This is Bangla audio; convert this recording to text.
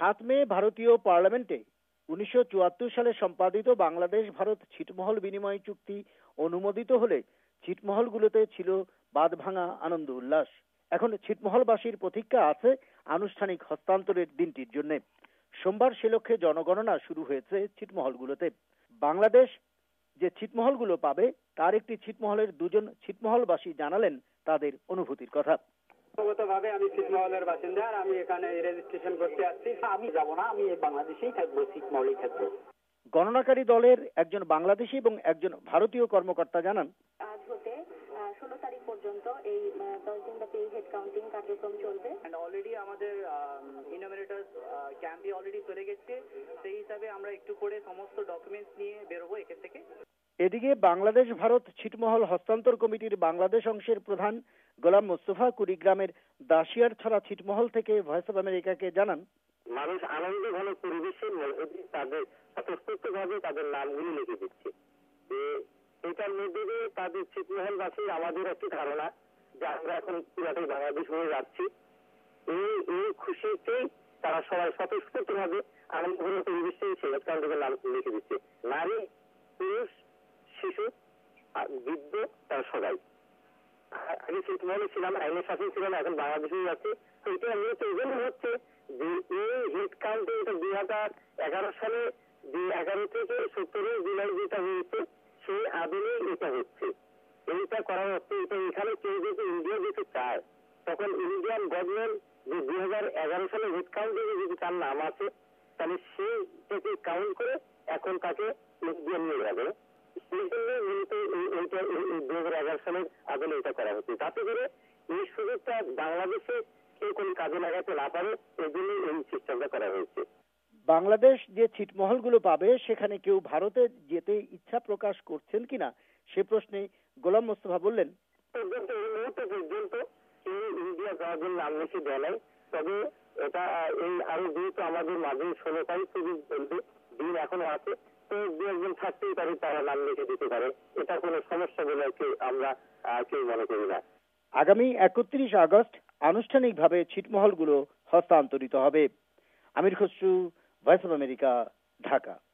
7 মে ভারতীয় পার্লামেন্টে 1974 সালে সম্পাদিত বাংলাদেশ ভারত ছিটমহল বিনিময় চুক্তি অনুমোদিত হলে ছিটমহলগুলোতে ছিল বাঁধভাঙা আনন্দ উল্লাস। এখন ছিটমহলবাসীর প্রতীক্ষা আছে আনুষ্ঠানিক হস্তান্তরের দিনটির জন্য। সোমবার সে লক্ষ্যে জনগণনা শুরু হয়েছে ছিটমহলগুলোতে। বাংলাদেশ যে ছিটমহলগুলো পাবে তার একটি ছিটমহলের 2জন ছিটমহলবাসী জানালেন তাদের অনুভূতির কথা। ব্যক্তিগতভাবে আমি ছিটমহলের বাসিন্দা, আর আমি এখানে রেজিস্ট্রেশন করতে আসছি। আমি যাব না, আমি বাংলাদেশেই থাকবো, ছিটমহলেই থাকবো। গণনাকারী দলের একজন বাংলাদেশী এবং একজন ভারতীয় কর্মকর্তা জানান, আজ হতে 16 তারিখ পর্যন্ত এই 10 দিন ব্যাপী হেড কাউন্টিং কার্যক্রম চলবে। অলরেডি আমাদের ইনোমিনেটরস ক্যাম্পে অলরেডি চলে গেছে। সেই হিসাবে আমরা একটু করে সমস্ত ডকুমেন্টস নিয়ে বেরোবো এখান থেকে। এদিকে বাংলাদেশ ভারত ছিটমহল হস্তান্তর কমিটির বাংলাদেশ অংশের প্রধান গোলাম মোস্তফা কুড়িগ্রামের দাসিয়ারছড়া ছিটমহল থেকে ভয়েস অব আমেরিকাকে জানান, মানুষ আনন্দ ঘন পরিবেশের মধ্যে দিয়ে তাদের স্বতঃস্ফূর্তভাবে তাদের নামগুলি লিখে দিচ্ছে। যে এটার মধ্যে দিয়ে তাদের ছিটমহলবাসী আমাদের একটি ধারণা যে আমরা এখন পুরাটাই বাংলাদেশ হয়ে যাচ্ছি। এই খুশিতেই তারা সবাই স্বতঃস্ফূর্তভাবে আনন্দ ঘন পরিবেশে তাদের নাম লিখে দিচ্ছে। নারী, পুরুষ, শিশু, বৃদ্ধ, তারা সবাই। আগে ছিটমহলে ছিলাম, আইনের শাসন ছিলাম, এখন বাংলাদেশে যাচ্ছে। তো এটা মূলত এই জন্য হচ্ছে যে এই হেড কাউন্টে এটা 2011 সালে যে 11 থেকে 17 জুলাই যেটা হয়েছে সেই আদলে এটা হচ্ছে। এইটা করা হচ্ছে, এটা এখানে কেউ যদি ইন্ডিয়া যেতে চায় তখন ইন্ডিয়ান গভর্নমেন্ট যে 2011 সালে হেড কাউন্টে যদি তার নাম আছে তাহলে সেইটাকে কাউন্ট করে এখন তাকে ইন্ডিয়া নিয়ে যাবে। সেই জন্য মূলত এইটা 2011 সালের আদলে এটা করা হচ্ছে, যাতে করে এই সুযোগটা বাংলাদেশে কেউ কোন কাজে লাগাতে না পারে, এই জন্য এই সিস্টেমটা করা হয়েছে। বাংলাদেশ যে ছিটমহলগুলো পাবে সেখানে কেউ ভারতে যেতে ইচ্ছা প্রকাশ করছেন কিনা সে প্রশ্নে গোলাম মোস্তফা বললেন, এই মুহূর্তে পর্যন্ত কেউ ইন্ডিয়া যাওয়ার জন্য নাম লিখে দেয় নাই। তবে এটা এই আরো যেহেতু আমাদের মাঝে 16 তারিখ পর্যন্ত দিন এখনো আছে, তো 2-1 থাকতেই পারে তারা নাম লিখে দিতে পারে। এটা কোনো সমস্যা বলে আমরা কেউ মনে করি না। আগামী 31 আগস্ট আনুষ্ঠানিকভাবে ছিটমহলগুলো হস্তান্তরিত হবে। Amir Khasru, voice of America, Dhaka.